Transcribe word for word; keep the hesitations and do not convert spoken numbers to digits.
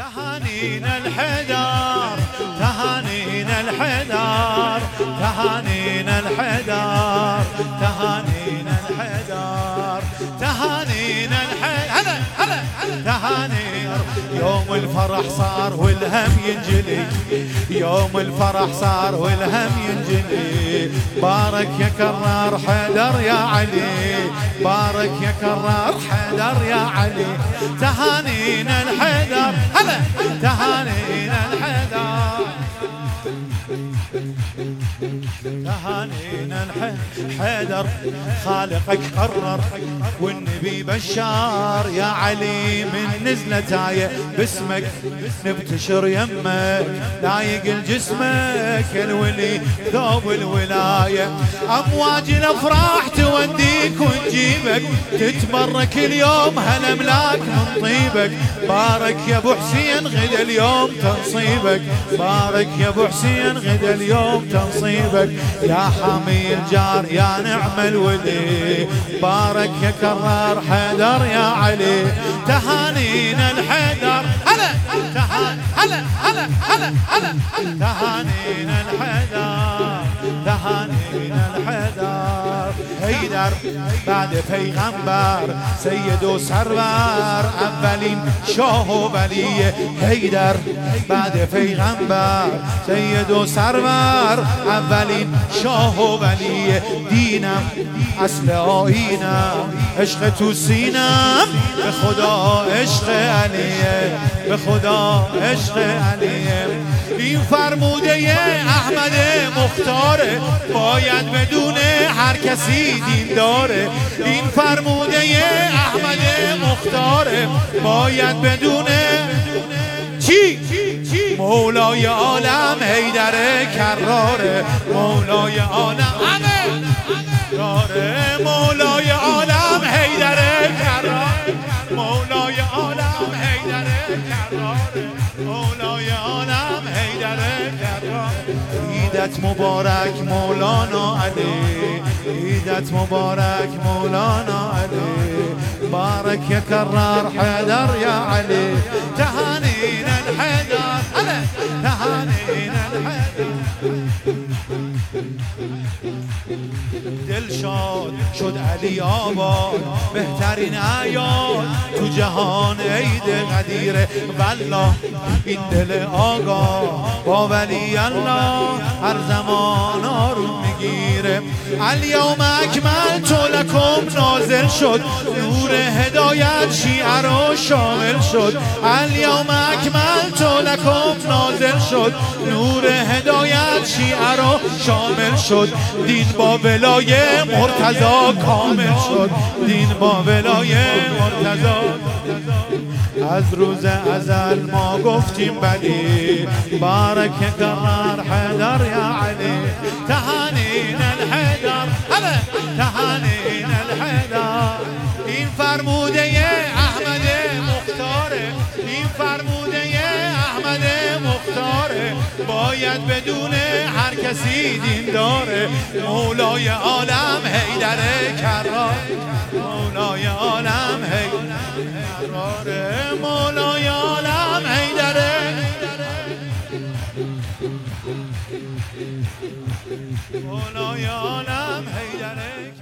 تهانينا الحدار تهانينا الحدار تهانينا الحدار تهانينا الحدار تهانينا الحدار هلا هلا تهانينا يوم الفرح صار والهم ينجلي يوم الفرح صار والهم ينجلي بارك يا كرار حيدر يا علي بارك يا كرار حيدر يا علي تهانينا الحيدر هلا تهانينا الحيدر تهانينا الحيدر خالقك قرر والنبي بشار يا علي من نزلت آية باسمك نبتشر يمك لايق الجسمك الولي ثوب الولاية أمواج الأفراح توديك ونجيبك تتبرك اليوم هالأملاك من طيبك بارك يا أبو حسين غدا اليوم تنصيبك بارك يا أبو حسين غدا اليوم تنصيبك يا حامي الجار يا نعم الولي بارك يا كرار حيدر يا علي تهانينا الحيدر هلا هلا هلا هلا هلا تهانينا الحيدر تهانينا الحيدر حيدر بعد پیغمبر سید و سرور اولین شاه و ولی حیدر بعد پیغمبر سید و سرور اولین شاه و ولی دینم اصل آیینم عشق تو سینم به خدا عشق علیه به خدا عشق علیه این فرموده احمد مختاره باید بدونه هر کسی دین داره این فرموده احمد مختاره باید بدونه چی؟ مولای عالم حیدر کراره مولای عالم کراره مولای عالم حیدر کراره مولای عالم حیدر کراره مولای عالم حیدر کراره عیدت مبارک مولانا علی عیدت مبارک مولانا علی بارك يا كرار حيدر يا علي تهانينا الحيدر هلا تهانينا الحيدر دل شاد شد علی آباد بهترین عیاد تو جهان عید قدیره والله این دل آگاه با ولی الله هر زمان آروم میگیره الیوم اکملت لکم نازل شد نور هدایت شیعه رو شامل شد الیوم اکملت لکم نازل شد نور هدایت شیعه رو شامل شد دین با ولای مرتضی کامل شد دین با ولای مرتضی از روز ازل ما گفتیم بلی بارک کرار حیدر یا علی تهانینا الحیدر هلا تهانینا الحیدر این فرموده احمد مختاره این فرموده احمد مختاره باید بدونه هر کسی دین داره مولای عالم حیدر کرار مولای عالم حیدر کراره مولای عالم حیدر مولای عالم حیدر